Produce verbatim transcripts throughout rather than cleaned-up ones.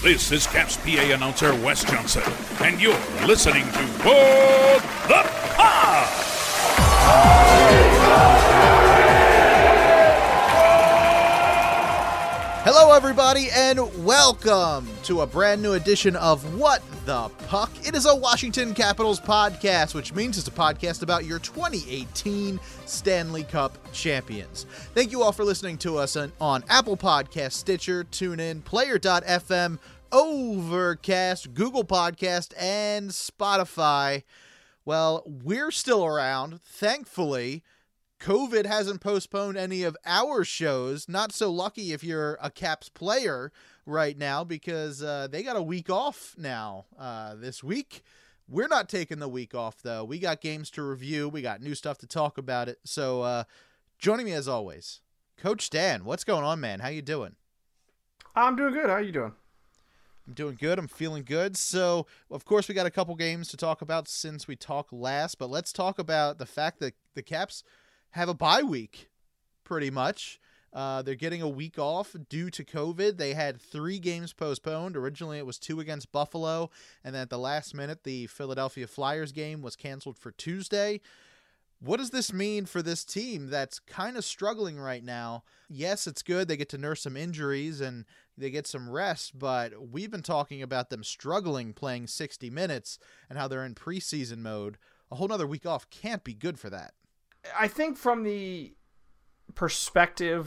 This is Caps P A announcer Wes Johnson, and you're listening to What the Pod! Hello, everybody, and welcome to a brand new edition of What the Puck. It is a Washington Capitals podcast, which means it's a podcast about your twenty eighteen Stanley Cup champions. Thank you all for listening to us on, on Apple Podcast, Stitcher, TuneIn, Player dot f m, Overcast, Google Podcast, and Spotify. Well, we're still around, thankfully. COVID hasn't postponed any of our shows. Not so lucky if you're a Caps player right now, because uh, they got a week off now uh, this week. We're not taking the week off, though. We got games to review. We got new stuff to talk about it. So uh, joining me as always, Coach Dan. What's going on, man? How you doing? I'm doing good. How you doing? I'm doing good. I'm feeling good. So, of course, we got a couple games to talk about since we talked last, but let's talk about the fact that the Caps have a bye week, pretty much. Uh, they're getting a week off due to COVID. They had three games postponed. Originally, it was two against Buffalo, and then at the last minute, the Philadelphia Flyers game was canceled for Tuesday. What does this mean for this team that's kind of struggling right now? Yes, it's good. They get to nurse some injuries and they get some rest, but we've been talking about them struggling playing sixty minutes and how they're in preseason mode. A whole nother week off can't be good for that. I think from the perspective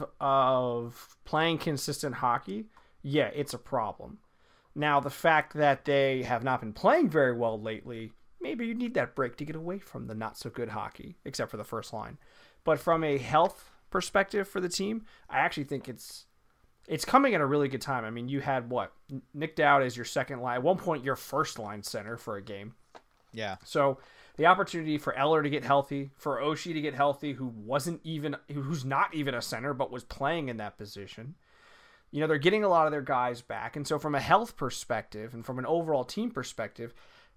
of playing consistent hockey, yeah, it's a problem. Now, the fact that they have not been playing very well lately, maybe you need that break to get away from the not-so-good hockey, except for the first line. But from a health perspective for the team, I actually think it's it's coming at a really good time. I mean, you had, what, Nick Dowd as your second line. At one point, your first-line center for a game. Yeah. So the opportunity for Eller to get healthy, for Oshie to get healthy, who wasn't even, who's not even a center, but was playing in that position. You know, they're getting a lot of their guys back. And so from a health perspective and from an overall team perspective,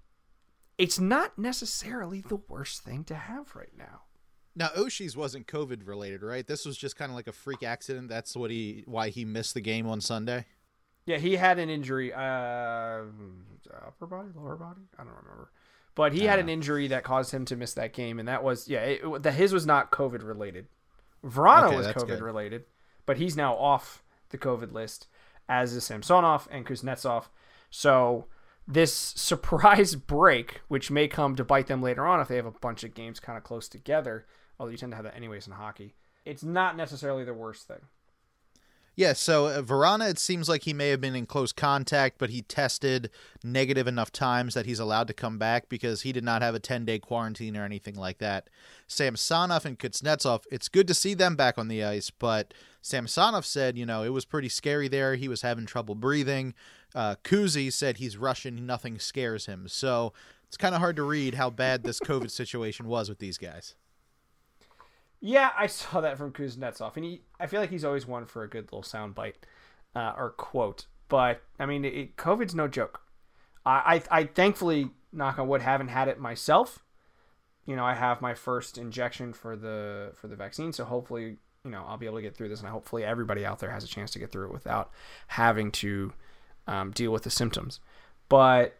it's not necessarily the worst thing to have right now. Now, Oshie's wasn't COVID related, right? This was just kind of like a freak accident. That's what he, why he missed the game on Sunday. Yeah, he had an injury, uh, upper body, lower body, I don't remember. But he had an injury that caused him to miss that game, and that was, yeah, it, the, his was not COVID related. Vrana okay, was COVID good. related, but he's now off the COVID list, as is Samsonov and Kuznetsov. So this surprise break, which may come to bite them later on if they have a bunch of games kind of close together, although you tend to have that anyways in hockey, it's not necessarily the worst thing. Yeah, so uh, Vrana, it seems like he may have been in close contact, but he tested negative enough times that he's allowed to come back because he did not have a ten-day quarantine or anything like that. Samsonov and Kuznetsov, it's good to see them back on the ice, but Samsonov said, you know, it was pretty scary there. He was having trouble breathing. Uh, Kuzi said he's Russian, nothing scares him. So it's kind of hard to read how bad this COVID situation was with these guys. Yeah, I saw that from Kuznetsov, and he, I feel like he's always one for a good little soundbite uh, or quote. But, I mean, it, COVID's no joke. I, I, I thankfully, knock on wood, haven't had it myself. You know, I have my first injection for the for the vaccine, so hopefully, you know, I'll be able to get through this, and hopefully everybody out there has a chance to get through it without having to um, deal with the symptoms. But,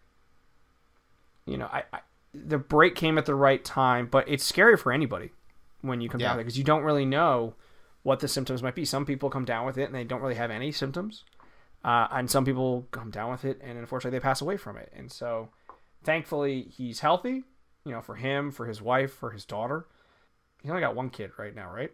you know, I, I the break came at the right time, but it's scary for anybody when you come yeah. down with it, because you don't really know what the symptoms might be. Some people come down with it and they don't really have any symptoms. Uh, and some people come down with it and unfortunately they pass away from it. And so thankfully he's healthy, you know, for him, for his wife, for his daughter. He's only got one kid right now, right?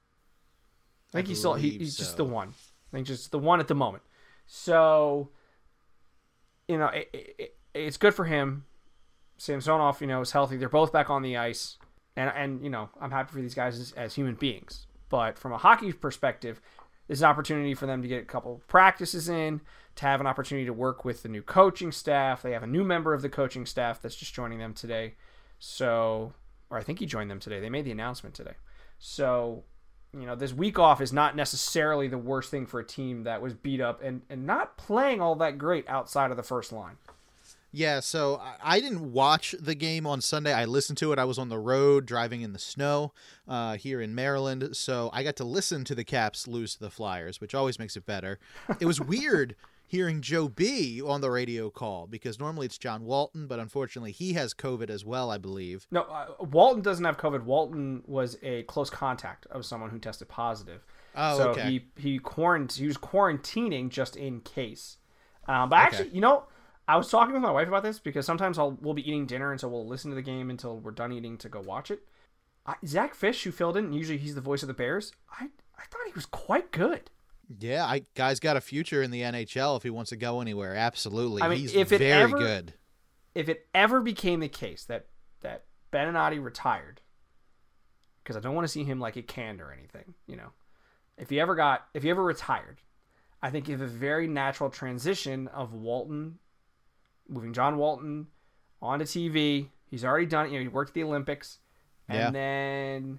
I think I he's still, he, he's so. just the one. I think just the one at the moment. So, you know, it, it, it's good for him. Samsonov, you know, is healthy. They're both back on the ice. And, and you know, I'm happy for these guys as, as human beings. But from a hockey perspective, this is an opportunity for them to get a couple practices in, to have an opportunity to work with the new coaching staff. They have a new member of the coaching staff that's just joining them today. So, or I think he joined them today. They made the announcement today. So, you know, this week off is not necessarily the worst thing for a team that was beat up and, and not playing all that great outside of the first line. Yeah, so I didn't watch the game on Sunday. I listened to it. I was on the road driving in the snow uh, here in Maryland, so I got to listen to the Caps lose to the Flyers, which always makes it better. It was weird hearing Joe B on the radio call, because normally it's John Walton, but unfortunately he has COVID as well, I believe. No, uh, Walton doesn't have COVID. Walton was a close contact of someone who tested positive. Oh, so okay. he he quarant he was quarantining just in case. Um, but Okay. actually, you know, I was talking with my wife about this because sometimes I'll we'll be eating dinner and so we'll listen to the game until we're done eating to go watch it. I, Zach Fish, who filled in, usually he's the voice of the Bears. I I thought he was quite good. Yeah, I guy's got a future in the N H L if he wants to go anywhere. Absolutely. I mean, He's if it very ever- good. If it ever became the case that that Beninati retired, because I don't want to see him like get canned or anything, you know. If he ever got, if he ever retired, I think you have a very natural transition of Walton, moving John Walton onto T V. He's already done it. You know, he worked at the Olympics, and Yeah. then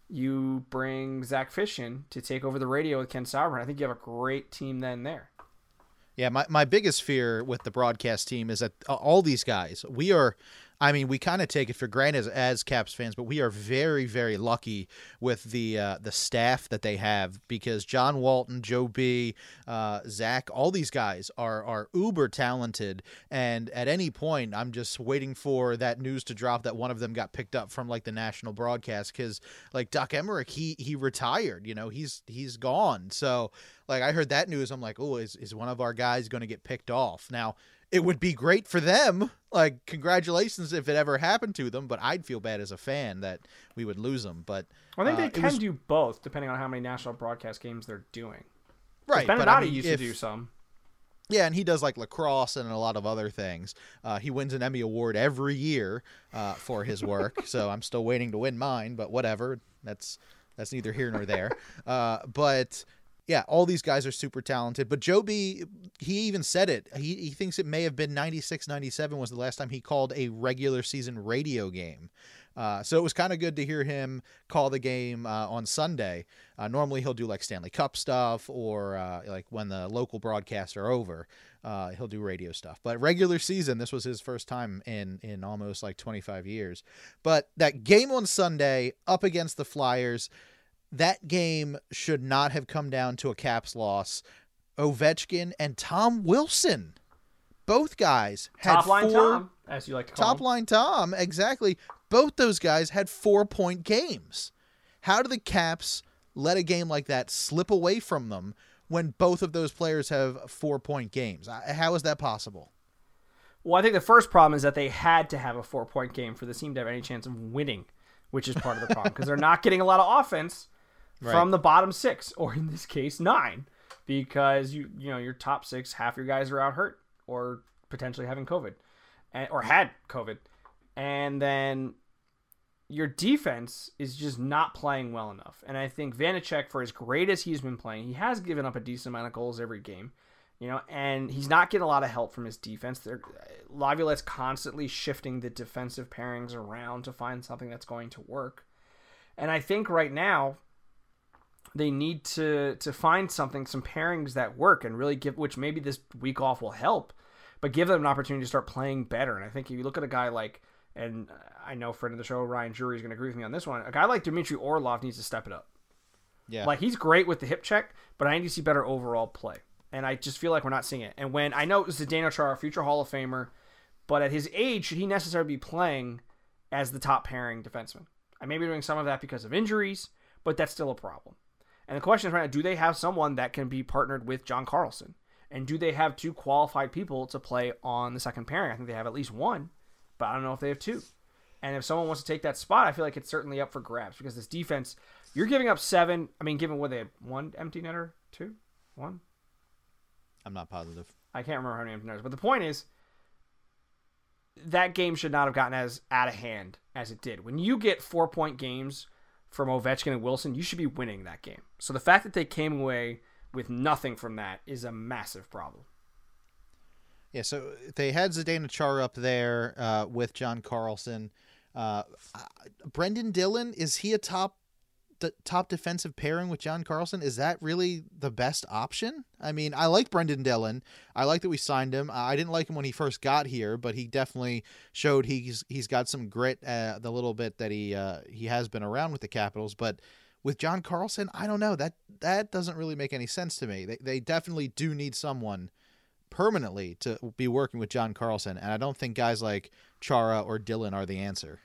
you bring Zach Fish in to take over the radio with Ken Sauerbrunn. I think you have a great team then there. Yeah, my, my biggest fear with the broadcast team is that all these guys, we are, I mean, we kind of take it for granted as, as Caps fans, but we are very, very lucky with the uh, the staff that they have, because John Walton, Joe B, uh, Zach, all these guys are are uber talented, and at any point, I'm just waiting for that news to drop that one of them got picked up from like the national broadcast, because like Doc Emmerich, he he retired, you know, he's he's gone, so. Like, I heard that news, I'm like, oh, is, is one of our guys going to get picked off? Now, it would be great for them. Like, congratulations if it ever happened to them, but I'd feel bad as a fan that we would lose them. But I think uh, they it can was- do both, depending on how many national broadcast games they're doing. right. Beninati but I mean, used if- to do some. Yeah, and he does like lacrosse and a lot of other things. Uh, he wins an Emmy Award every year uh, for his work, so I'm still waiting to win mine, but whatever. That's that's neither here nor there. Uh, but yeah, all these guys are super talented. But Joe B, he even said it. He, he thinks it may have been ninety-six ninety-seven was the last time he called a regular season radio game. Uh, so it was kind of good to hear him call the game uh, on Sunday. Uh, normally he'll do like Stanley Cup stuff or uh, like when the local broadcasts are over, uh, he'll do radio stuff. But regular season, this was his first time in, in almost like twenty-five years. But that game on Sunday up against the Flyers, that game should not have come down to a Caps loss. Ovechkin and Tom Wilson, both guys had Top line four, Tom, as you like to call Top him. line Tom, exactly. Both those guys had four-point games. How do the Caps let a game like that slip away from them when both of those players have four-point games? I- How is that possible? Well, I think the first problem is that they had to have a four-point game for the team to have any chance of winning, which is part of the problem, because they're not getting a lot of offense Right. from the bottom six, or in this case, nine, because you you know your top six, half your guys are out hurt or potentially having COVID, and, or had COVID, and then your defense is just not playing well enough. And I think Vanacek, for as great as he's been playing, he has given up a decent amount of goals every game, you know, and he's not getting a lot of help from his defense. They're, Laviolette's constantly shifting the defensive pairings around to find something that's going to work. And I think right now they need to to find something, some pairings that work, and really give, which maybe this week off will help, but give them an opportunity to start playing better. And I think if you look at a guy like, and I know friend of the show, Ryan Jury, is going to agree with me on this one, a guy like Dmitry Orlov needs to step it up. Yeah. Like, he's great with the hip check, but I need to see better overall play. And I just feel like we're not seeing it. And when I know Zdeno Chara, future Hall of Famer, but at his age, should he necessarily be playing as the top pairing defenseman? I may be doing some of that because of injuries, but that's still a problem. And the question is right now, do they have someone that can be partnered with John Carlson? And do they have two qualified people to play on the second pairing? I think they have at least one, but I don't know if they have two. And if someone wants to take that spot, I feel like it's certainly up for grabs, because this defense, you're giving up seven. I mean, given what they had, one empty netter, two, one. I'm not positive. I can't remember how many empty netters, but the point is, that game should not have gotten as out of hand as it did. When you get four point games from Ovechkin and Wilson, you should be winning that game. So the fact that they came away with nothing from that is a massive problem. Yeah, so they had Zdeno Chara up there uh, with John Carlson. Uh, Brendan Dillon, is he a top the top defensive pairing with John Carlson? Is that really the best option? I mean, I like Brendan Dillon. I like that we signed him. I didn't like him when he first got here, but he definitely showed he's he's got some grit. Uh, the little bit that he uh, he has been around with the Capitals, but with John Carlson, I don't know. That that doesn't really make any sense to me. They they definitely do need someone permanently to be working with John Carlson, and I don't think guys like Chara or Dillon are the answer.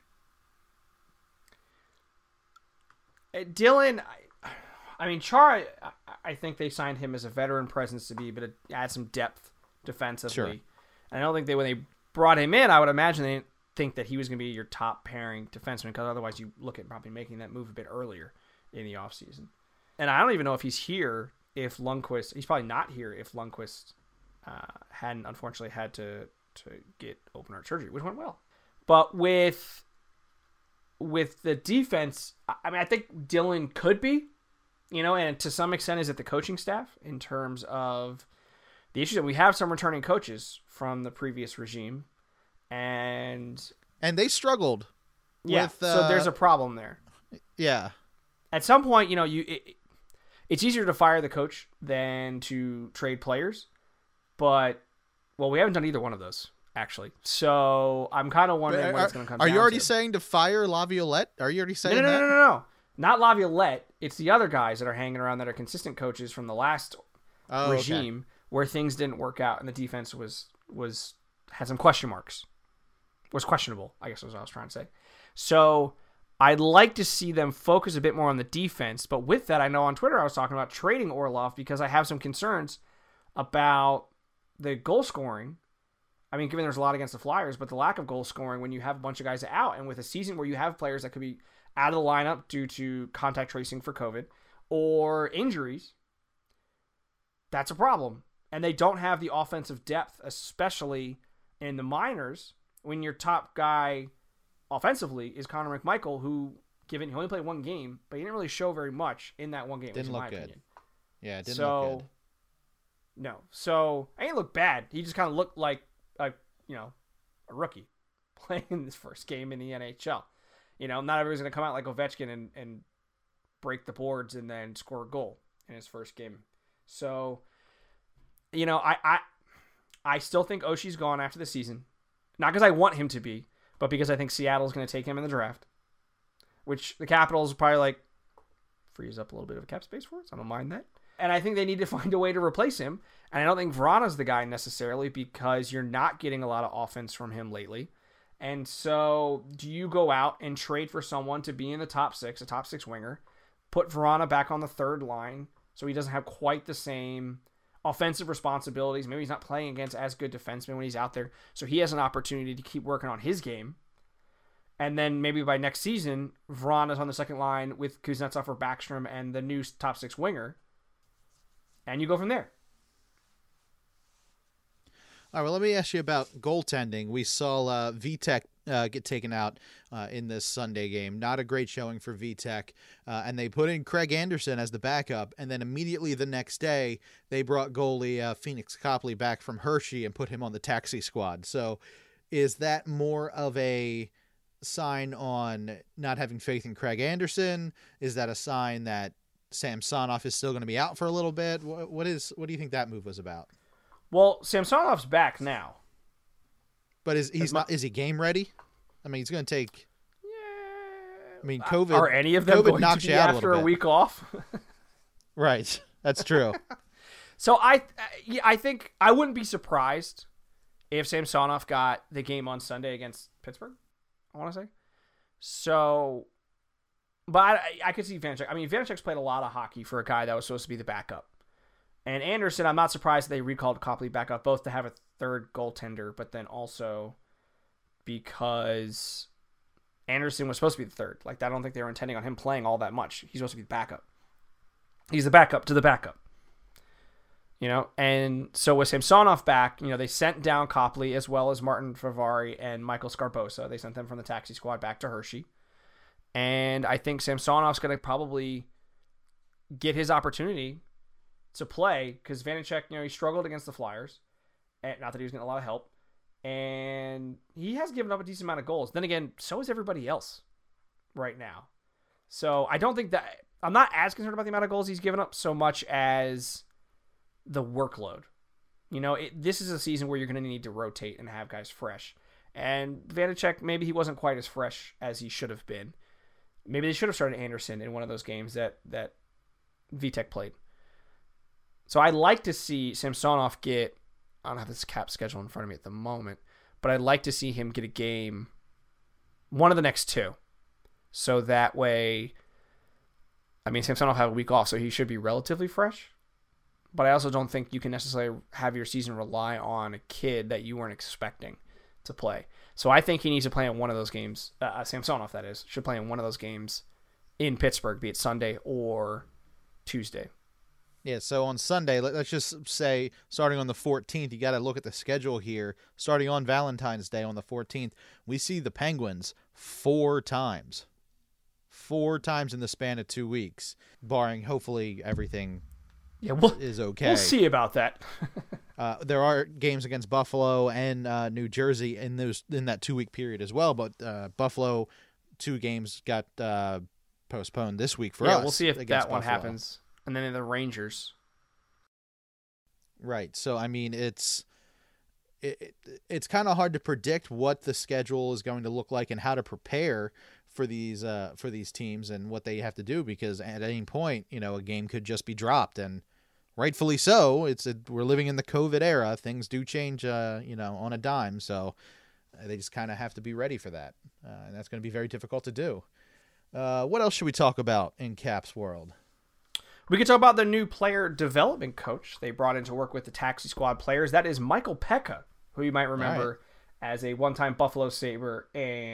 Dillon, I, I mean, Chara, I, I think they signed him as a veteran presence to be, but it add some depth defensively. Sure. And I don't think they, when they brought him in, I would imagine they didn't think that he was going to be your top pairing defenseman, because otherwise you look at probably making that move a bit earlier in the offseason. And I don't even know if he's here if Lundqvist, he's probably not here if Lundqvist uh, hadn't unfortunately had to, to get open heart surgery, which went well. But with with the defense, I mean, I think Dillon could be, you know, and to some extent is it the coaching staff in terms of the issue that we have some returning coaches from the previous regime. And and they struggled. Yeah, with, uh, so there's a problem there. Yeah. At some point, you know, you it, it's easier to fire the coach than to trade players. But, well, we haven't done either one of those, actually. So I'm kind of wondering are, what it's going to come Are down you already to. saying to fire Laviolette? Are you already saying no, no, that? No, no, no, no. Not Laviolette. It's the other guys that are hanging around that are consistent coaches from the last oh, regime okay. where things didn't work out and the defense was was had some question marks. Was questionable, I guess is what I was trying to say. So I'd like to see them focus a bit more on the defense. But with that, I know on Twitter I was talking about trading Orlov because I have some concerns about the goal scoring. I mean, given there's a lot against the Flyers, but the lack of goal scoring when you have a bunch of guys out, and with a season where you have players that could be out of the lineup due to contact tracing for COVID or injuries, that's a problem. And they don't have the offensive depth, especially in the minors, when your top guy offensively is Connor McMichael, who, given he only played one game, but he didn't really show very much in that one game. Didn't in look my good. Opinion. Yeah, it didn't so, look good. No. So, I didn't look bad. He just kind of looked like a, you know, a rookie playing his first game in the N H L. You know, not everybody's going to come out like Ovechkin and, and break the boards and then score a goal in his first game. So, you know, I I, I still think Oshie's gone after the season. Not because I want him to be, but because I think Seattle's going to take him in the draft, which the Capitals probably like frees up a little bit of cap space for us. I don't mind that. And I think they need to find a way to replace him. And I don't think Vrana's the guy necessarily because you're not getting a lot of offense from him lately. And so do you go out and trade for someone to be in the top six, a top six winger, put Vrana back on the third line so he doesn't have quite the same offensive responsibilities. Maybe he's not playing against as good defensemen when he's out there. So he has an opportunity to keep working on his game. And then maybe by next season, Vrana's on the second line with Kuznetsov or Backstrom and the new top six winger. And you go from there. All right, well, let me ask you about goaltending. We saw uh, Vitek uh, get taken out uh, in this Sunday game. Not a great showing for Vitek. Uh, and they put in Craig Anderson as the backup. And then immediately the next day, they brought goalie uh, Phoenix Copley back from Hershey and put him on the taxi squad. So is that more of a sign on not having faith in Craig Anderson? Is that a sign that Samsonov is still going to be out for a little bit? What, what is? What do you think that move was about? Well, Samsonov's back now. But is he's my, not? Is he game ready? I mean, he's going to take. Yeah. I mean, COVID. Are any of them COVID going knocks to be you out after a, a week off? Right. That's true. So I, yeah, I think I wouldn't be surprised if Samsonov got the game on Sunday against Pittsburgh. I want to say. So, but I, I could see Vanacek. I mean, Vanacek's played a lot of hockey for a guy that was supposed to be the backup. And Anderson, I'm not surprised they recalled Copley back up, both to have a third goaltender, but then also because Anderson was supposed to be the third. Like, I don't think they were intending on him playing all that much. He's supposed to be the backup. He's the backup to the backup. You know, and so with Samsonov back, you know, they sent down Copley as well as Martin Favari and Michael Scarbosa. They sent them from the taxi squad back to Hershey. And I think Samsonov's going to probably get his opportunity to play because Vanacek, you know, he struggled against the Flyers. And not that he was getting a lot of help. And he has given up a decent amount of goals. Then again, so is everybody else right now. So I don't think that I'm not as concerned about the amount of goals he's given up so much as the workload. You know, it, this is a season where you're going to need to rotate and have guys fresh. And Vanacek, maybe he wasn't quite as fresh as he should have been. Maybe they should have started Anderson in one of those games that, that Vitek played. So I'd like to see Samsonov get I don't have this cap schedule in front of me at the moment, but I'd like to see him get a game, one of the next two. So that way, I mean, Samsonov have a week off, so he should be relatively fresh. But I also don't think you can necessarily have your season rely on a kid that you weren't expecting to play. So I think he needs to play in one of those games. Uh, Samsonov, that is, should play in one of those games in Pittsburgh, be it Sunday or Tuesday. Yeah, so on Sunday, let, let's just say, starting on the fourteenth, you got to look at the schedule here. Starting on Valentine's Day on the fourteenth, we see the Penguins four times. Four times in the span of two weeks, barring hopefully everything yeah, we'll, is okay. We'll see about that. uh, there are games against Buffalo and uh, New Jersey in those in that two-week period as well, but uh, Buffalo, two games got uh, postponed this week for yeah, us. We'll see if that Buffalo. one happens. And then the Rangers. Right. So, I mean, it's it, it, it's kind of hard to predict what the schedule is going to look like and how to prepare for these uh, for these teams and what they have to do, because at any point, you know, a game could just be dropped, and rightfully so. It's a, we're living in the COVID era. Things do change, uh, you know, on a dime. So they just kind of have to be ready for that. Uh, and that's going to be very difficult to do. Uh, what else should we talk about in Caps world? We could talk about the new player development coach they brought in to work with the Taxi Squad players. That is Michael Peca, who you might remember right. as a one-time Buffalo Sabre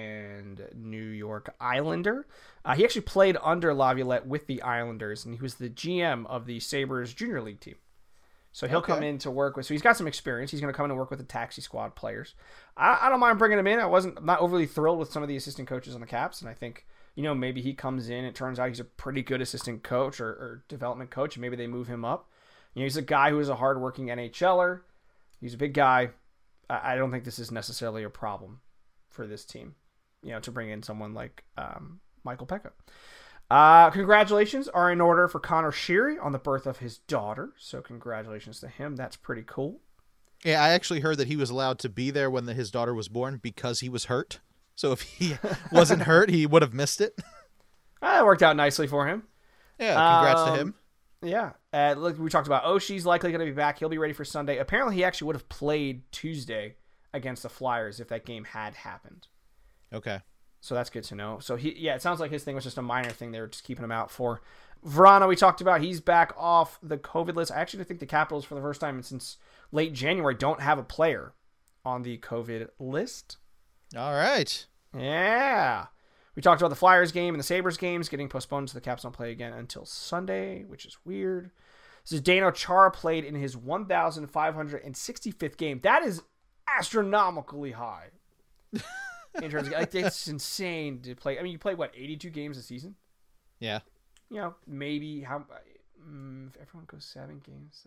and New York Islander. Uh, he actually played under Laviolette with the Islanders, and he was the G M of the Sabres Junior League team. So he'll okay. come in to work with. So he's got some experience. He's going to come in and work with the Taxi Squad players. I, I don't mind bringing him in. I wasn't I'm not overly thrilled with some of the assistant coaches on the Caps, and I think, you know, maybe he comes in. It turns out he's a pretty good assistant coach or, or development coach, and maybe they move him up. You know, he's a guy who is a hardworking NHLer. He's a big guy. I, I don't think this is necessarily a problem for this team, you know, to bring in someone like um, Michael Peca. Uh, congratulations are in order for Connor Sheary on the birth of his daughter. So congratulations to him. That's pretty cool. Yeah, I actually heard that he was allowed to be there when the, his daughter was born because he was hurt. So if he wasn't hurt, he would have missed it. That worked out nicely for him. Yeah, congrats um, to him. Yeah. Uh, look, we talked about Oshie's likely going to be back. He'll be ready for Sunday. Apparently, he actually would have played Tuesday against the Flyers if that game had happened. Okay. So that's good to know. So, he, yeah, it sounds like his thing was just a minor thing they were just keeping him out for. Vrana, we talked about, he's back off the COVID list. I actually think the Capitals, for the first time since late January, don't have a player on the COVID list. All right. Yeah. We talked about the Flyers game and the Sabres games getting postponed, so the Caps don't play again until Sunday, which is weird. This is Zdeno Chara played in his one thousand five hundred sixty-fifth game. That is astronomically high. In terms of, like, it's insane to play. I mean, you play, what, eighty-two games a season? Yeah. You know, maybe how um, if everyone goes seven games,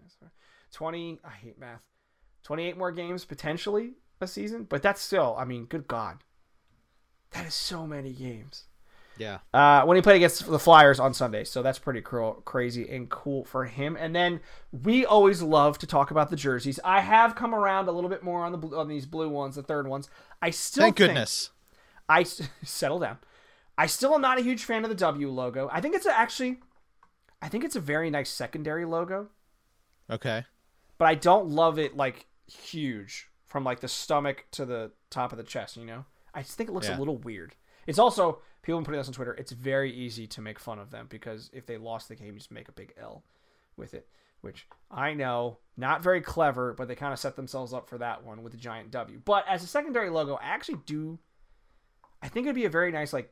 twenty, I hate math, twenty-eight more games potentially a season, but that's still, I mean, good God. That is so many games. Yeah. Uh, when he played against the Flyers on Sunday, so that's pretty cruel, crazy and cool for him. And then we always love to talk about the jerseys. I have come around a little bit more on the on these blue ones, the third ones. I still thank think, goodness. I settle down. I still am not a huge fan of the W logo. I think it's a, actually, I think it's a very nice secondary logo. Okay. But I don't love it like huge from like the stomach to the top of the chest. You know, I just think it looks yeah. a little weird. It's also, people have been putting this on Twitter, it's very easy to make fun of them because if they lost the game, you just make a big L with it, which I know, not very clever, but they kind of set themselves up for that one with the giant W. But as a secondary logo, I actually do, I think it'd be a very nice, like,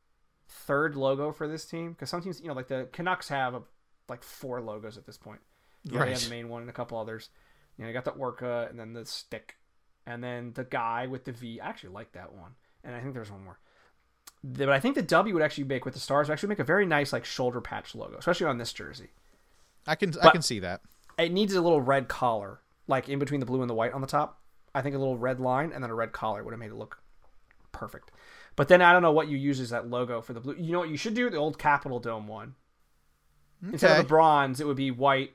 third logo for this team because some teams, you know, like the Canucks have a, like four logos at this point. You know, right. They have the main one and a couple others. You know, you got the Orca and then the stick and then the guy with the V. I actually like that one. And I think there's one more. But I think the W would actually make with the stars would actually make a very nice like shoulder patch logo, especially on this jersey. I can but I can see that. It needs a little red collar, like in between the blue and the white on the top. I think a little red line and then a red collar would have made it look perfect. But then I don't know what you use as that logo for the blue. You know what you should do? The old Capitol Dome one. Okay. Instead of the bronze, it would be white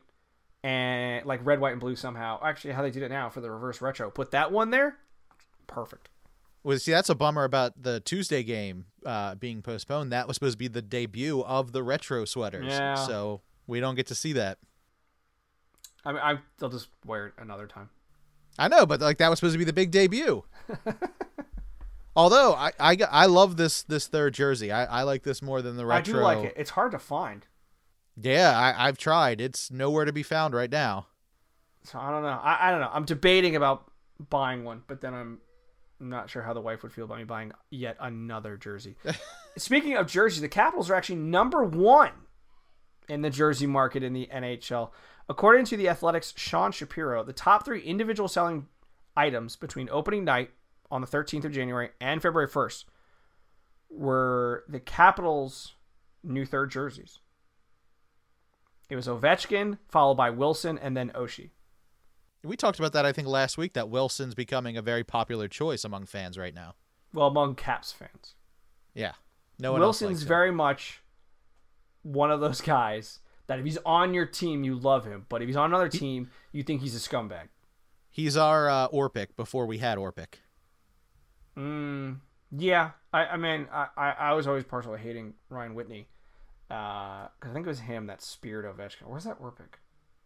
and like red, white, and blue somehow. Actually, how they did it now for the reverse retro. Put that one there. Perfect. Well, see, that's a bummer about the Tuesday game uh, being postponed. That was supposed to be the debut of the retro sweaters. Yeah. So we don't get to see that. I mean, I, they'll just wear it another time. I know, but like that was supposed to be the big debut. Although I, I, I love this this third jersey. I, I like this more than the retro. I do like it. It's hard to find. Yeah, I, I've tried. It's nowhere to be found right now. So I don't know. I, I don't know. I'm debating about buying one, but then I'm not sure how the wife would feel about me buying yet another jersey. Speaking of jerseys, the Capitals are actually number one in the jersey market in the N H L. According to The Athletic's Sean Shapiro, the top three individual selling items between opening night on the thirteenth of January and February first were the Capitals' new third jerseys. It was Ovechkin, followed by Wilson, and then Oshie. We talked about that, I think, last week, that Wilson's becoming a very popular choice among fans right now. Well, among Caps fans. Yeah. No one Wilson's else likes very much one of those guys that if he's on your team, you love him. But if he's on another team, you think he's a scumbag. He's our uh, Orpik before we had Orpik. Mm, yeah. I, I mean, I, I, I was always partial to hating Ryan Whitney. Because uh, I think it was him that speared Ovechkin. Where's that Orpik?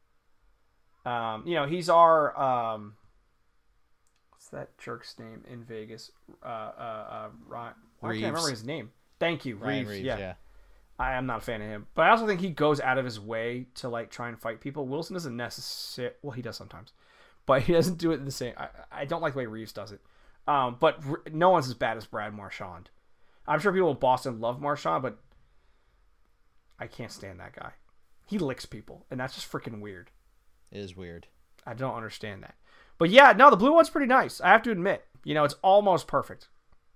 Um, you know, he's our um, what's that jerk's name in Vegas? Uh, uh, uh, Ryan. Why can't I remember his name? Thank you, Ryan Reeves. Reeves, yeah. yeah. I am not a fan of him, but I also think he goes out of his way to like try and fight people. Wilson doesn't necessarily. Well, he does sometimes, but he doesn't do it the same. I, I don't like the way Reeves does it. Um, but no one's as bad as Brad Marchand. I'm sure people in Boston love Marchand, but I can't stand that guy. He licks people, and that's just freaking weird. It is weird. I don't understand that. But yeah, no, the blue one's pretty nice. I have to admit. You know, it's almost perfect.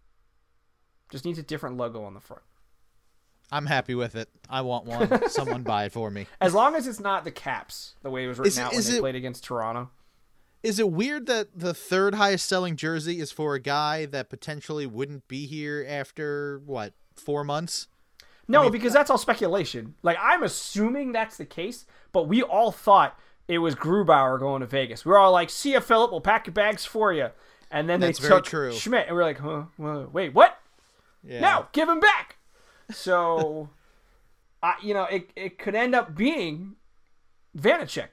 Just needs a different logo on the front. I'm happy with it. I want one. Someone buy it for me. As long as it's not the Caps, the way it was written Is it- out when is they it- played against Toronto. Is it weird that the third highest selling jersey is for a guy that potentially wouldn't be here after, what, four months? No, I mean- because that's all speculation. Like, I'm assuming that's the case, but we all thought it was Grubauer going to Vegas. We were all like, see ya, Philip, we'll pack your bags for you. And then That's they very took true. Schmidt, and we are like, huh, well, wait, what? Yeah. No, give him back. So, I, you know, it, it could end up being Vanacek.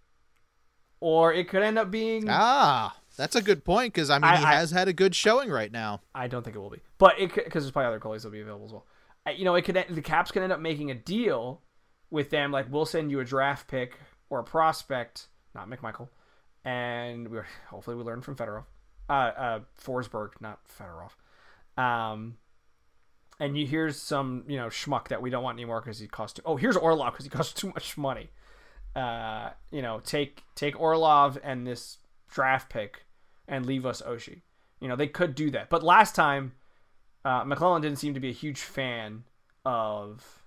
Or it could end up being... Ah, that's a good point, because, I mean, I- he I- has had a good showing right now. I don't think it will be. But it because there's probably other goalies that'll be available as well. Uh, You know, it could the Caps could end up making a deal with them, like, we'll send you a draft pick or a prospect, not McMichael, and we hopefully we learn from Fedorov. Uh, uh, Forsberg, not Fedorov. Um, and you here's some, you know, schmuck that we don't want anymore because he cost too... Oh, here's Orlov because he costs too much money. Uh, you know, take take Orlov and this draft pick and leave us Oshie. You know, they could do that. But last time, uh, McClellan didn't seem to be a huge fan of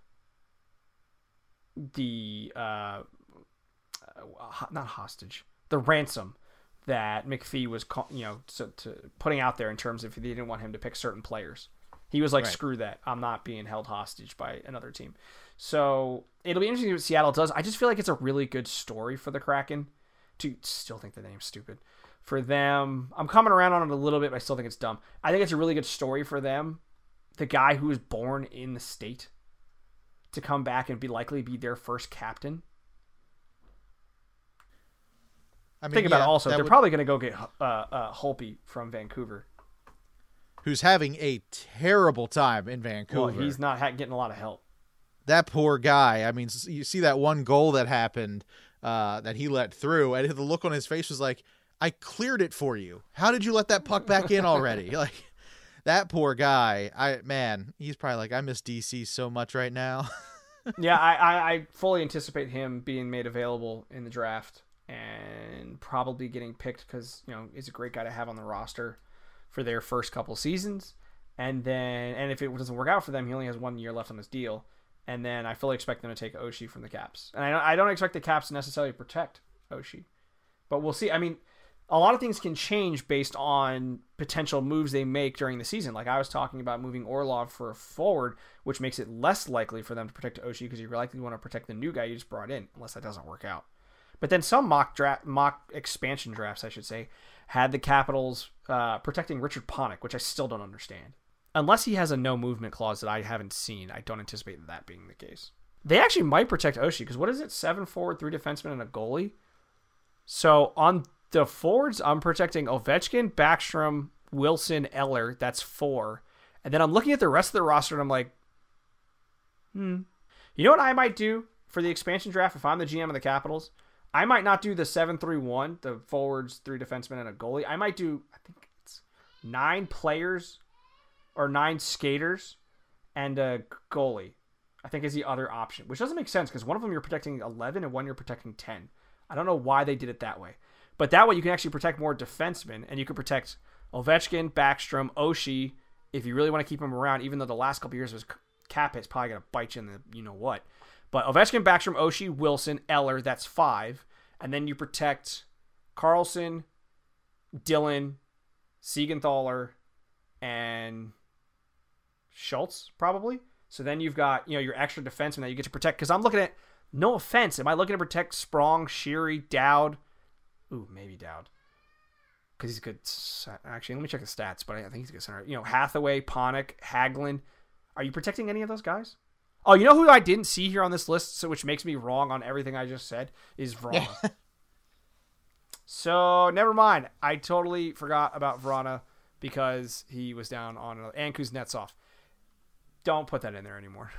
the, uh, not hostage, the ransom that McPhee was, you know, to, to putting out there in terms of they didn't want him to pick certain players. He was like, Right. screw that. I'm not being held hostage by another team. So it'll be interesting to see what Seattle does. I just feel like it's a really good story for the Kraken. To still think the name's stupid. For them, I'm coming around on it a little bit, but I still think it's dumb. I think it's a really good story for them. The guy who was born in the state to come back and be likely be their first captain. I mean, Think about yeah, it also. that They're would- probably going to go get uh, uh, Holpe from Vancouver. Who's having a terrible time in Vancouver. Well, he's not ha- getting a lot of help. That poor guy. I mean, s- you see that one goal that happened uh, that he let through, and the look on his face was like, I cleared it for you. How did you let that puck back in already? Like, that poor guy. I man, he's probably like, I miss D C so much right now. yeah, I, I, I fully anticipate him being made available in the draft and probably getting picked because, you know, he's a great guy to have on the roster for their first couple seasons. And then, and if it doesn't work out for them, he only has one year left on his deal. And then I fully expect them to take Oshie from the Caps. And I, I don't expect the Caps to necessarily protect Oshie. But we'll see. I mean, a lot of things can change based on potential moves they make during the season. Like I was talking about moving Orlov for a forward, which makes it less likely for them to protect Oshie because you likely want to protect the new guy you just brought in, unless that doesn't work out. But then some mock draft, mock expansion drafts, I should say, had the Capitals uh, protecting Richard Panik, which I still don't understand. Unless he has a no movement clause that I haven't seen, I don't anticipate that being the case. They actually might protect Oshie because what is it? Seven forward, three defensemen, and a goalie. So on the forwards, I'm protecting Ovechkin, Backstrom, Wilson, Eller. That's four. And then I'm looking at the rest of the roster, and I'm like, hmm. You know what I might do for the expansion draft if I'm the G M of the Capitals? I might not do the seven three one, the forwards, three defensemen, and a goalie. I might do, I think it's nine players or nine skaters and a goalie, I think is the other option, which doesn't make sense because one of them you're protecting eleven and one you're protecting ten. I don't know why they did it that way. But that way you can actually protect more defensemen, and you can protect Ovechkin, Backstrom, Oshie, if you really want to keep him around, even though the last couple of years was cap hit's probably going to bite you in the you-know-what. But Ovechkin, Backstrom, Oshie, Wilson, Eller, that's five. And then you protect Carlson, Dylan, Siegenthaler, and Schultz, probably. So then you've got, you know, your extra defenseman that you get to protect. Because I'm looking at, no offense, am I looking to protect Sprong, Sheary, Dowd? Ooh, maybe Dowd. Because he's a good, actually, let me check the stats, but I think he's a good center. You know, Hathaway, Panik, Hagelin. Are you protecting any of those guys? Oh, you know who I didn't see here on this list, so which makes me wrong on everything I just said, is Vrana. So, never mind. I totally forgot about Vrana because he was down on another. And Kuznetsov. Don't put that in there anymore.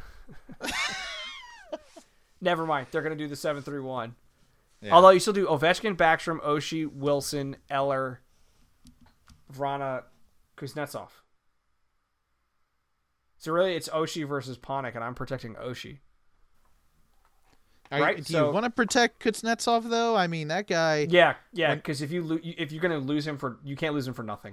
Never mind. They're going to do the seven three one. Yeah. Although you still do Ovechkin, Backstrom, Oshie, Wilson, Eller, Vrana, Kuznetsov. So really, it's Oshie versus Panik, and I'm protecting Oshie. Are right? You, do so, you want to protect Kuznetsov though? I mean, that guy. Yeah, yeah. Because when... if you lo- if you're gonna lose him for, you can't lose him for nothing.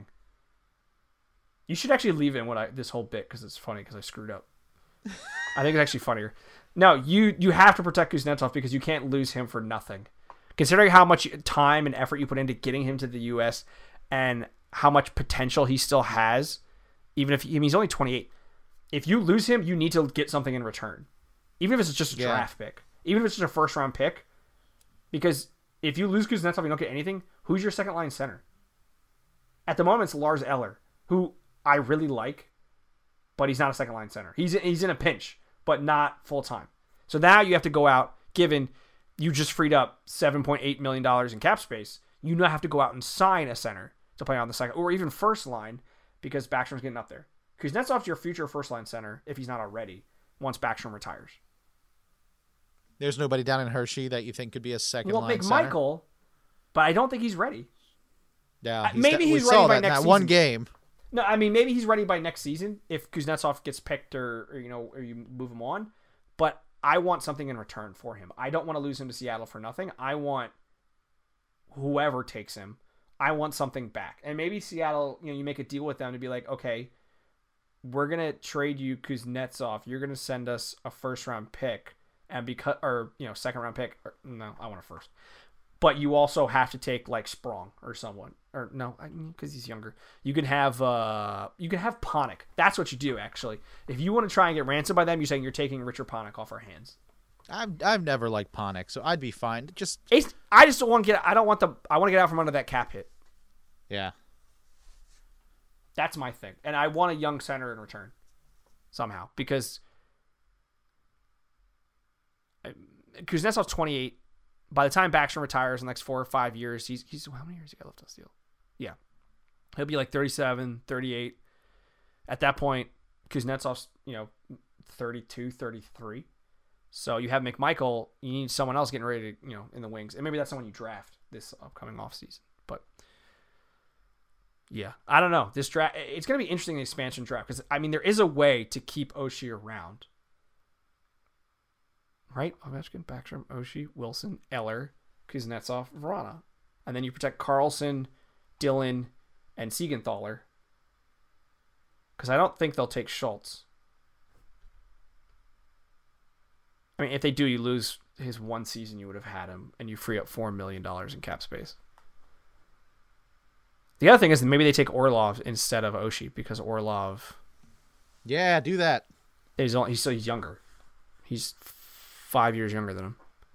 You should actually leave in what I this whole bit because it's funny because I screwed up. I think it's actually funnier. No, you you have to protect Kuznetsov because you can't lose him for nothing. Considering how much time and effort you put into getting him to the U S and how much potential he still has, even if he, I mean, he's only twenty-eight. If you lose him, you need to get something in return. Even if it's just a yeah. draft pick. Even if it's just a first round pick. Because if you lose Kuznetsov and you don't get anything, who's your second line center? At the moment, it's Lars Eller, who I really like, but he's not a second line center. He's he's in a pinch, but not full time. So now you have to go out, given you just freed up seven point eight million dollars in cap space, you now have to go out and sign a center to play on the second or even first line because Backstrom's getting up there. Kuznetsov's your future first-line center, if he's not already, once Backstrom retires. There's nobody down in Hershey that you think could be a second-line well, center? Well, McMichael, but I don't think he's ready. Yeah, he's maybe de- he's we ready saw by that next in that season. one game. No, I mean, maybe he's ready by next season if Kuznetsov gets picked or, or, you know, or you move him on. But I want something in return for him. I don't want to lose him to Seattle for nothing. I want whoever takes him, I want something back. And maybe Seattle, you know, you make a deal with them to be like, okay, we're going to trade you Kuznetsov. You're going to send us a first round pick and because, or, you know, second round pick. Or, no, I want a first. But you also have to take like Sprong or someone, or no, I mean, because he's younger. You can have, uh, you can have Panik. That's what you do actually. If you want to try and get ransomed by them, you're saying you're taking Richard Panik off our hands. I've I've never liked Panik, so I'd be fine. Just it's, I just don't want to get. I don't want the. I want to get out from under that cap hit. Yeah. That's my thing. And I want a young center in return. Somehow. Because Kuznetsov's twenty-eight. By the time Backstrom retires in the next four or five years, he's, he's how many years he got left on this deal? Yeah. He'll be like thirty-seven, thirty-eight. At that point, Kuznetsov's, you know, thirty-two, thirty-three. So you have McMichael, you need someone else getting ready to, you know, in the wings. And maybe that's someone you draft this upcoming offseason. But yeah, I don't know. This draft, it's going to be interesting, the expansion draft, because I mean, there is a way to keep Oshie around, right? Ovechkin, Backstrom, Oshie, Wilson, Eller, Kuznetsov, Vrana, and then you protect Carlson, Dylan, and Siegenthaler, because I don't think they'll take Schultz. I mean, if they do, you lose his one season you would have had him, and you free up four million dollars in cap space. The other thing is maybe they take Orlov instead of Oshie because Orlov. Yeah, do that. He's only, he's still younger. He's five years younger than him.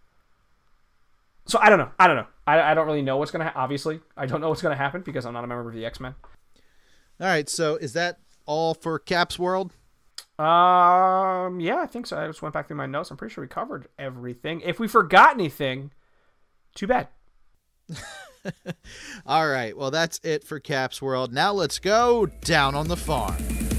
So I don't know. I don't know. I, I don't really know what's gonna. Ha- Obviously, I don't know what's gonna happen because I'm not a member of the X-Men. All right. So is that all for Caps World? Um. Yeah, I think so. I just went back through my notes. I'm pretty sure we covered everything. If we forgot anything, too bad. All right. Well, that's it for Caps World. Now let's go down on the farm.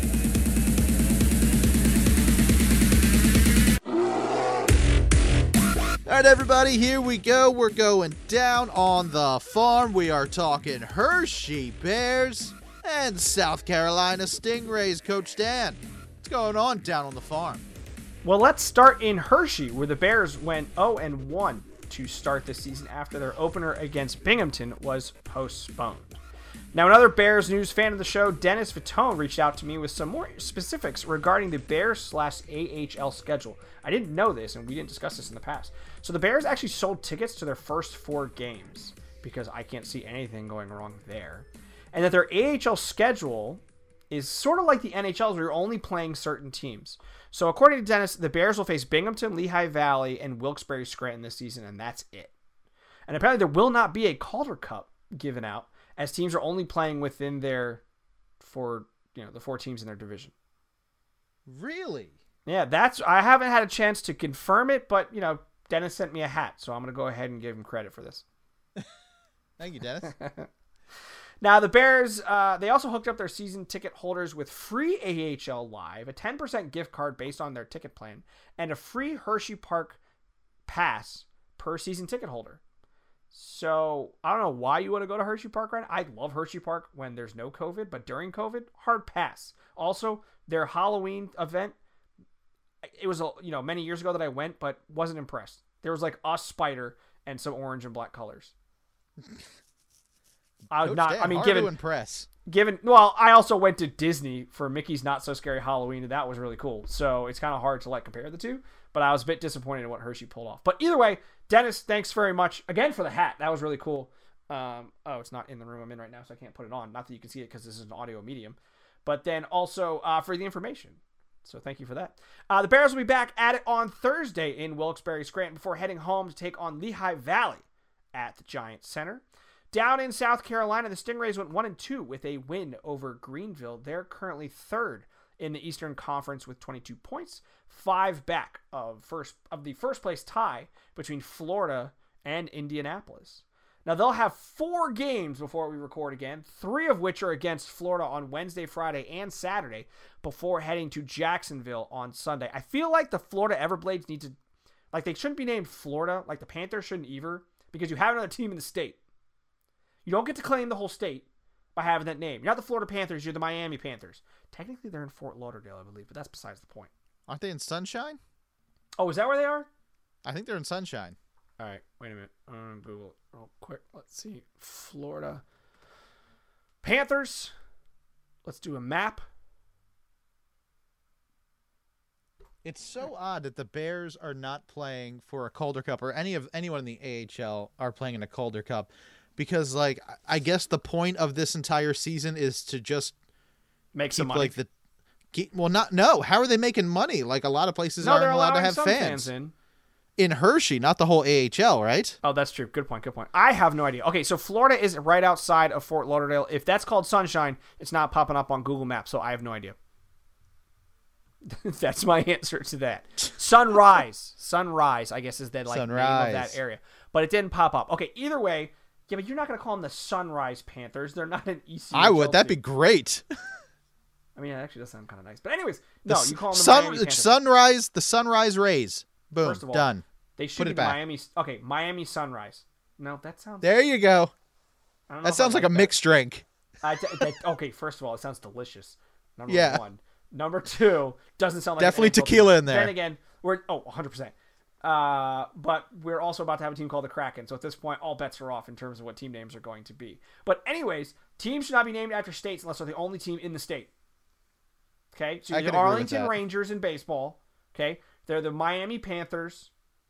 All right, everybody, here we go. We're going down on the farm. We are talking Hershey Bears and South Carolina Stingrays. Coach Dan, what's going on down on the farm? Well, let's start in Hershey, where the Bears went oh and one to start the season after their opener against Binghamton was postponed. Now, another Bears news fan of the show, Dennis Vitone, reached out to me with some more specifics regarding the Bears slash A H L schedule. I didn't know this, and we didn't discuss this in the past. So the Bears actually sold tickets to their first four games, because I can't see anything going wrong there. And that their A H L schedule is sort of like the N H L's, where you're only playing certain teams. So according to Dennis, the Bears will face Binghamton, Lehigh Valley, and Wilkes-Barre Scranton this season, and that's it. And apparently there will not be a Calder Cup given out, as teams are only playing within their four, you know, the four teams in their division. Really? Yeah, that's, I haven't had a chance to confirm it, but, you know, Dennis sent me a hat, so I'm going to go ahead and give him credit for this. Thank you, Dennis. Now, the Bears, uh, they also hooked up their season ticket holders with free A H L Live, a ten percent gift card based on their ticket plan, and a free Hershey Park pass per season ticket holder. So, I don't know why you want to go to Hershey Park right now. I love Hershey Park when there's no COVID, but during COVID, hard pass. Also, their Halloween event, it was, you know, many years ago that I went, but wasn't impressed. There was like a spider and some orange and black colors. I would not. Dan, I mean, hard given to impress. Given, well, I also went to Disney for Mickey's Not So Scary Halloween, and that was really cool. So it's kind of hard to like compare the two. But I was a bit disappointed in what Hershey pulled off. But either way, Dennis, thanks very much again for the hat. That was really cool. Um, oh, it's not in the room I'm in right now, so I can't put it on. Not that you can see it because this is an audio medium. But then also uh, for the information. So thank you for that. Uh, the Bears will be back at it on Thursday in Wilkes-Barre Scranton before heading home to take on Lehigh Valley at the Giant Center. Down in South Carolina, the Stingrays went one and two with a win over Greenville. They're currently third in the Eastern Conference with twenty-two points, five back of first of the first place tie between Florida and Indianapolis. Now, they'll have four games before we record again, three of which are against Florida on Wednesday, Friday, and Saturday before heading to Jacksonville on Sunday. I feel like the Florida Everblades need to, like, they shouldn't be named Florida, like the Panthers shouldn't either, because you have another team in the state. You don't get to claim the whole state by having that name. You're not the Florida Panthers, you're the Miami Panthers. Technically, they're in Fort Lauderdale, I believe, but that's besides the point. Aren't they in Sunshine? Oh, is that where they are? I think they're in Sunshine. All right, wait a minute. Um, Google it real quick. Let's see. Florida Panthers. Let's do a map. It's so odd that the Bears are not playing for a Calder Cup, or any of anyone in the A H L are playing in a Calder Cup, because, like, I guess the point of this entire season is to just make keep, some money. like, the keep, well, not no. How are they making money? Like, a lot of places no, aren't they're allowed to allowing have some fans. fans in. In Hershey, not the whole A H L, right? Oh, that's true. Good point. Good point. I have no idea. Okay, so Florida is right outside of Fort Lauderdale. If that's called Sunshine, it's not popping up on Google Maps, so I have no idea. That's my answer to that. Sunrise. Sunrise, I guess, is the like, name of that area. But it didn't pop up. Okay, either way, yeah, but you're not going to call them the Sunrise Panthers. They're not an E C H L I would. That'd team. be great. I mean, it actually does sound kind of nice. But anyways, no, the you call them the sun, Miami Panthers. Sunrise, the Sunrise Rays. Boom, First of all, done. They should Put be it back. Miami. Okay, Miami Sunrise. No, that sounds. There you go. I don't know That if sounds I like a that. mixed drink. I, that, okay, first of all, it sounds delicious. Number Yeah. one. Number two, doesn't sound like Definitely an N H L tequila team. in there. Then again, we're oh, one hundred percent. Uh, but we're also about to have a team called the Kraken. So at this point, all bets are off in terms of what team names are going to be. But anyways, teams should not be named after states unless they're the only team in the state. Okay? So I the could agree with Arlington that. Rangers in baseball. Okay? They're the Miami Panthers.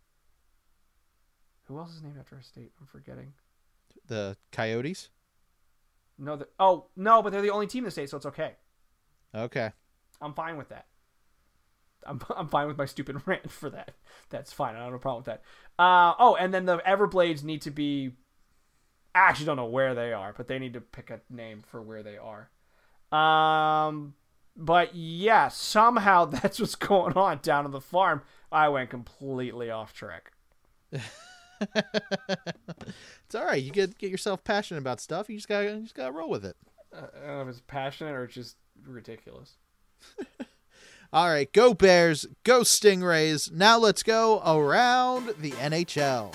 Who else is named after a state? I'm forgetting. The Coyotes? No, the, oh, no, but they're the only team in the state, so it's okay. Okay. I'm fine with that. I'm I'm fine with my stupid rant for that. That's fine. I don't have a problem with that. Uh, oh, and then the Everblades need to be... I actually don't know where they are, but they need to pick a name for where they are. Um, but yeah, somehow that's what's going on down on the farm. I went completely off track. It's all right. You get get yourself passionate about stuff. You just got you just got to roll with it. Uh, I don't know if it's passionate or just ridiculous. All right, go Bears, go Stingrays. Now let's go around the N H L.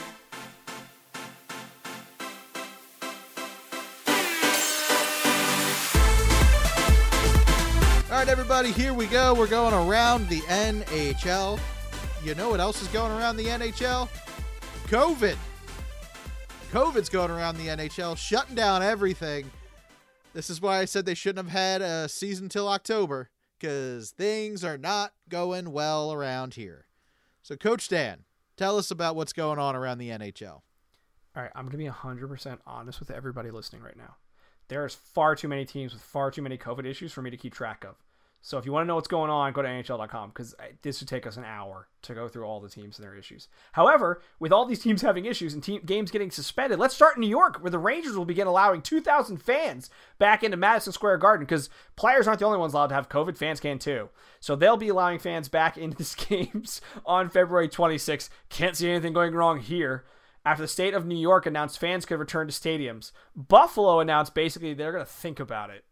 All right, everybody, here we go. We're going around the N H L. You know what else is going around the N H L? COVID. COVID's going around the N H L, shutting down everything. This is why I said they shouldn't have had a season till October, because things are not going well around here. So, Coach Dan, tell us about what's going on around the N H L. All right, I'm going to be one hundred percent honest with everybody listening right now. There's far too many teams with far too many COVID issues for me to keep track of. So if you want to know what's going on, go to N H L dot com, because this would take us an hour to go through all the teams and their issues. However, with all these teams having issues and team games getting suspended, let's start in New York, where the Rangers will begin allowing two thousand fans back into Madison Square Garden, because players aren't the only ones allowed to have COVID. Fans can too. So they'll be allowing fans back into these games on February twenty-sixth. Can't see anything going wrong here. After the state of New York announced fans could return to stadiums, Buffalo announced basically they're going to think about it.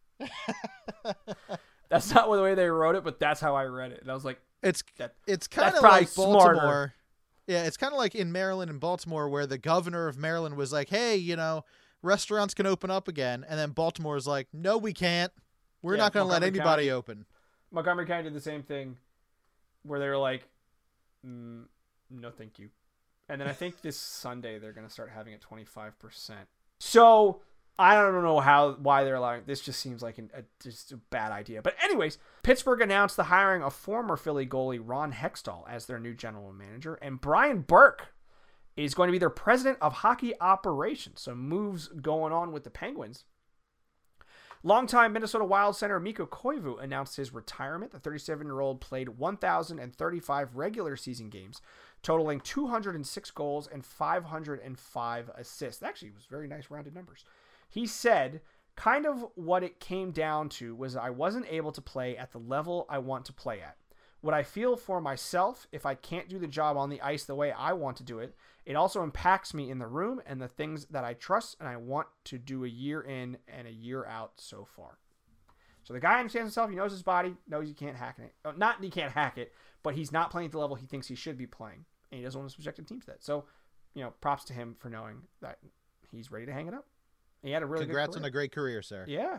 That's not the way they wrote it, but that's how I read it. And I was like, it's that, it's kind of like Baltimore. Smarter. Yeah, it's kind of like in Maryland and Baltimore, where the governor of Maryland was like, hey, you know, restaurants can open up again. And then Baltimore is like, no, we can't. We're yeah, not going to let anybody County, open. Montgomery County did the same thing, where they were like, mm, no, thank you. And then I think this Sunday they're going to start having it twenty-five percent. So I don't know how why they're allowing. This just seems like an, a just a bad idea. But anyways, Pittsburgh announced the hiring of former Philly goalie Ron Hextall as their new general manager, and Brian Burke is going to be their president of hockey operations. So moves going on with the Penguins. Longtime Minnesota Wild center Mikko Koivu announced his retirement. The thirty-seven-year-old played one thousand thirty-five regular season games, totaling two hundred six goals and five hundred five assists. Actually, it was very nice rounded numbers. He said, kind of what it came down to was I wasn't able to play at the level I want to play at. What I feel for myself, if I can't do the job on the ice the way I want to do it, it also impacts me in the room and the things that I trust and I want to do a year in and a year out so far. So the guy understands himself. He knows his body, knows he can't hack it. Not he can't hack it, but he's not playing at the level he thinks he should be playing. And he doesn't want to subject the team to that. So, you know, props to him for knowing that he's ready to hang it up. He had a really Congrats good career. on a great career, sir. Yeah.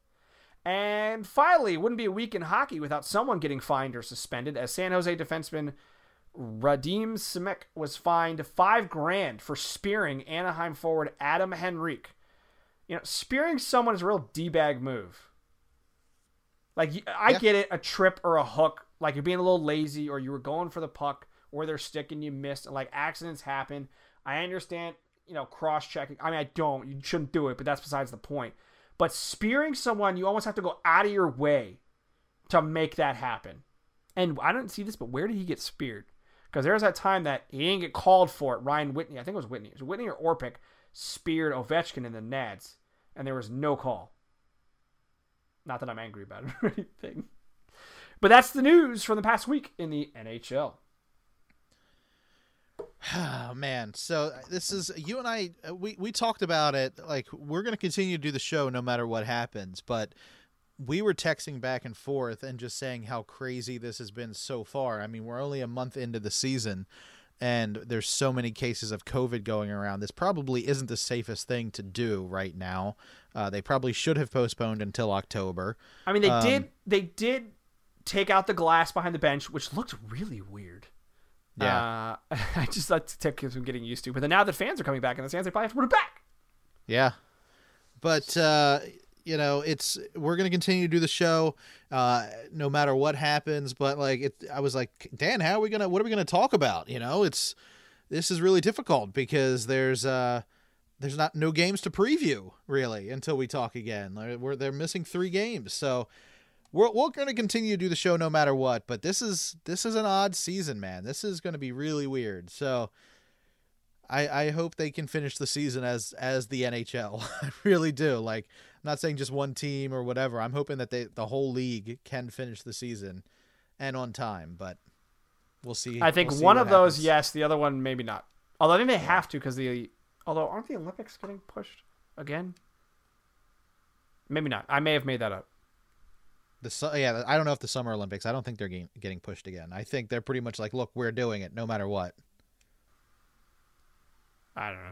And finally, it wouldn't be a week in hockey without someone getting fined or suspended, as San Jose defenseman Radim Simek was fined five grand for spearing Anaheim forward Adam Henrique. You know, spearing someone is a real D-bag move. Like, I yeah. get it, a trip or a hook, like you're being a little lazy or you were going for the puck or they're sticking, you missed, and like accidents happen. I understand, you know, cross-checking. I mean, I don't. You shouldn't do it, but that's besides the point. But spearing someone, you almost have to go out of your way to make that happen. And I didn't see this, but where did he get speared? Because there was that time that he didn't get called for it. Ryan Whitney, I think it was Whitney. It was Whitney or Orpik speared Ovechkin in the nads, and there was no call. Not that I'm angry about it or anything. But that's the news from the past week in the N H L. Oh, man. So this is, you and I, we, we talked about it. Like, we're going to continue to do the show no matter what happens. But we were texting back and forth and just saying how crazy this has been so far. I mean, we're only a month into the season, and there's so many cases of COVID going around. This probably isn't the safest thing to do right now. Uh, they probably should have postponed until October. I mean, they um, did. They did take out the glass behind the bench, which looked really weird. Yeah, uh, I just that took some getting used to. But then now that fans are coming back in the stands, they probably have to put it back. Yeah, but uh, you know, it's we're gonna continue to do the show uh, no matter what happens. But like, it, I was like, Dan, how are we gonna? What are we gonna talk about? You know, it's this is really difficult because there's uh, there's not no games to preview really until we talk again. Like, we're they're missing three games, so. We're, we're going to continue to do the show no matter what, but this is this is an odd season, man. This is going to be really weird. So I I hope they can finish the season as as the N H L. I really do. Like, I'm not saying just one team or whatever. I'm hoping that they the whole league can finish the season and on time, but we'll see. I think we'll see one of happens. those, yes. The other one, maybe not. Although I think they have to because the although aren't the Olympics getting pushed again? Maybe not. I may have made that up. The su- yeah, I don't know if the Summer Olympics. I don't think they're getting, getting pushed again. I think they're pretty much like, look, we're doing it no matter what. I don't know.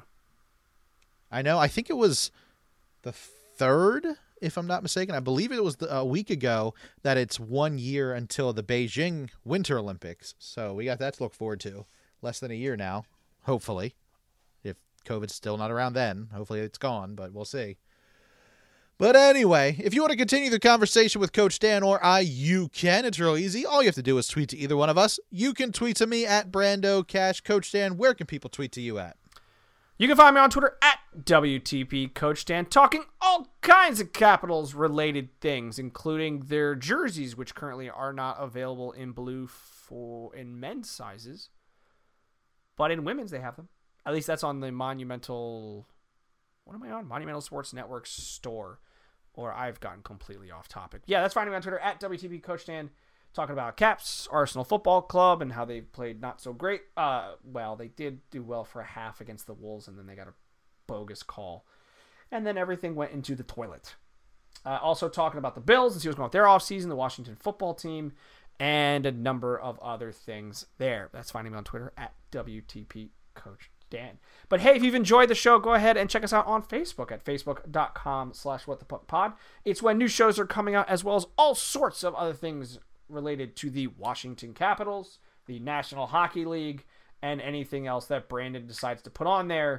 I know. I think it was the third, if I'm not mistaken. I believe it was the, a week ago that it's one year until the Beijing Winter Olympics. So we got that to look forward to. Less than a year now, hopefully. If COVID's still not around then, hopefully it's gone, but we'll see. But anyway, if you want to continue the conversation with Coach Dan or I, you can. It's real easy. All you have to do is tweet to either one of us. You can tweet to me at Brando Cash. Coach Dan, where can people tweet to you at? You can find me on Twitter at W T P Coach Dan, talking all kinds of Capitals-related things, including their jerseys, which currently are not available in blue for in men's sizes. But in women's, they have them. At least that's on the Monumental... What am I on? Monumental Sports Network store. Or I've gotten completely off topic. Yeah, that's finding me on Twitter at W T B Coach Dan, talking about Caps, Arsenal Football Club, and how they played not so great. Uh, well, they did do well for a half against the Wolves, and then they got a bogus call. And then everything went into the toilet. Uh, also talking about the Bills and see what's going on with their offseason, the Washington football team, and a number of other things there. That's finding me on Twitter at W T P Coach Dan. But hey, if you've enjoyed the show, go ahead and check us out on Facebook at facebook.com slash what the puck pod. It's when new shows are coming out, as well as all sorts of other things related to the Washington Capitals, the National Hockey League, and anything else that Brandon decides to put on there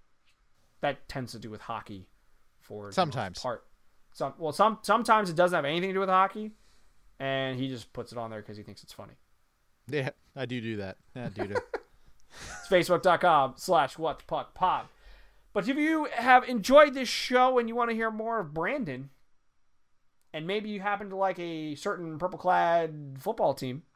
that tends to do with hockey for sometimes part. Some well, some sometimes it doesn't have anything to do with hockey, and he just puts it on there because he thinks it's funny. Yeah, I do do that. I do do. It's facebook.com slash what the puck pod. But if you have enjoyed this show and you want to hear more of Brandon, and maybe you happen to like a certain purple-clad football team,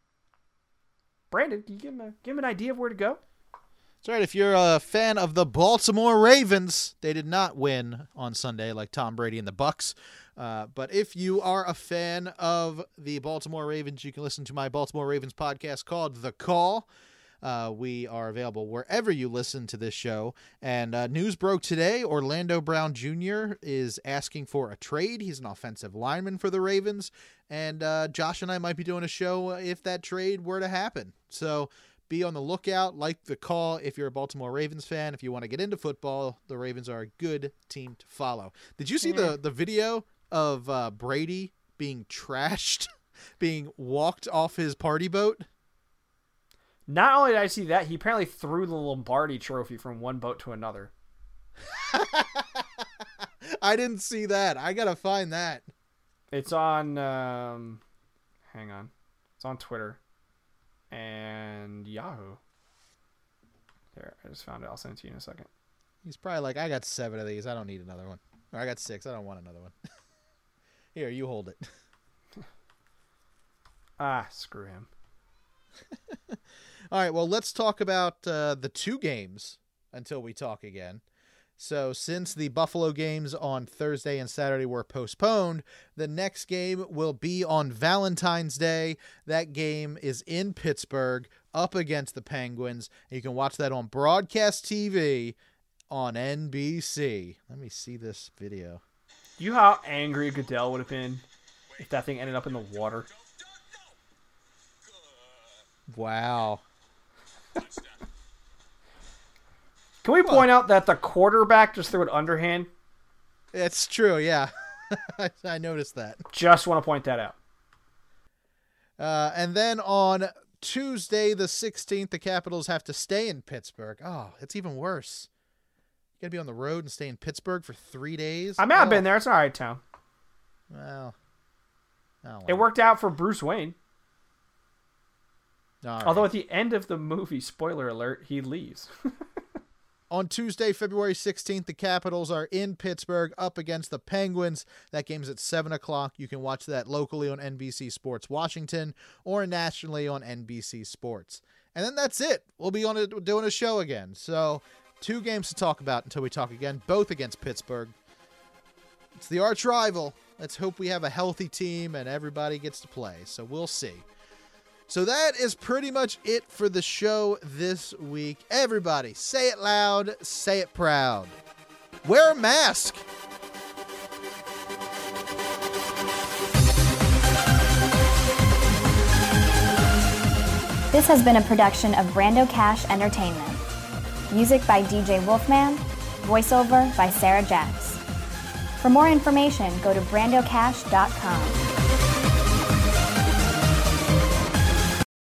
Brandon, can you give him, a, give him an idea of where to go? That's right. If you're a fan of the Baltimore Ravens, they did not win on Sunday like Tom Brady and the Bucks. Uh, but if you are a fan of the Baltimore Ravens, you can listen to my Baltimore Ravens podcast called The Call. Uh, we are available wherever you listen to this show. And uh, news broke today, Orlando Brown Junior is asking for a trade. He's an offensive lineman for the Ravens. And uh, Josh and I might be doing a show if that trade were to happen. So be on the lookout. Like The Call if you're a Baltimore Ravens fan. If you want to get into football, the Ravens are a good team to follow. Did you see yeah. the, the video of uh, Brady being trashed, being walked off his party boat? Not only did I see that, he apparently threw the Lombardi trophy from one boat to another. I didn't see that. I gotta find that. It's on, um, hang on. It's on Twitter and Yahoo. There, I just found it. I'll send it to you in a second. He's probably like, I got seven of these. I don't need another one. Or I got six. I don't want another one. Here, you hold it. Ah, screw him. All right, well, let's talk about uh, the two games until we talk again. So since the Buffalo games on Thursday and Saturday were postponed, the next game will be on Valentine's Day. That game is in Pittsburgh up against the Penguins. You can watch that on broadcast T V on N B C. Let me see this video. You know how angry Goodell would have been if that thing ended up in the water? Wow. Can we point out that the quarterback just threw an underhand? It's true, yeah. I noticed that. Just want to point that out. Uh, and then on Tuesday the sixteenth, the Capitals have to stay in Pittsburgh. Oh, it's even worse. You gotta be on the road and stay in Pittsburgh for three days? I mean, I've oh. been there. It's an all right town. Well, I don't it like worked out for Bruce Wayne. All Although right. at the end of the movie, spoiler alert, he leaves. On Tuesday, February sixteenth, the Capitals are in Pittsburgh up against the Penguins. That game's at seven o'clock. You can watch that locally on N B C Sports Washington or nationally on N B C Sports. And then that's it. We'll be on a, doing a show again. So two games to talk about until we talk again, both against Pittsburgh. It's the arch rival. Let's hope we have a healthy team and everybody gets to play. So we'll see. So that is pretty much it for the show this week. Everybody, say it loud, say it proud. Wear a mask. This has been a production of Brando Cash Entertainment. Music by D J Wolfman, voiceover by Sarah Jacks. For more information, go to brando cash dot com.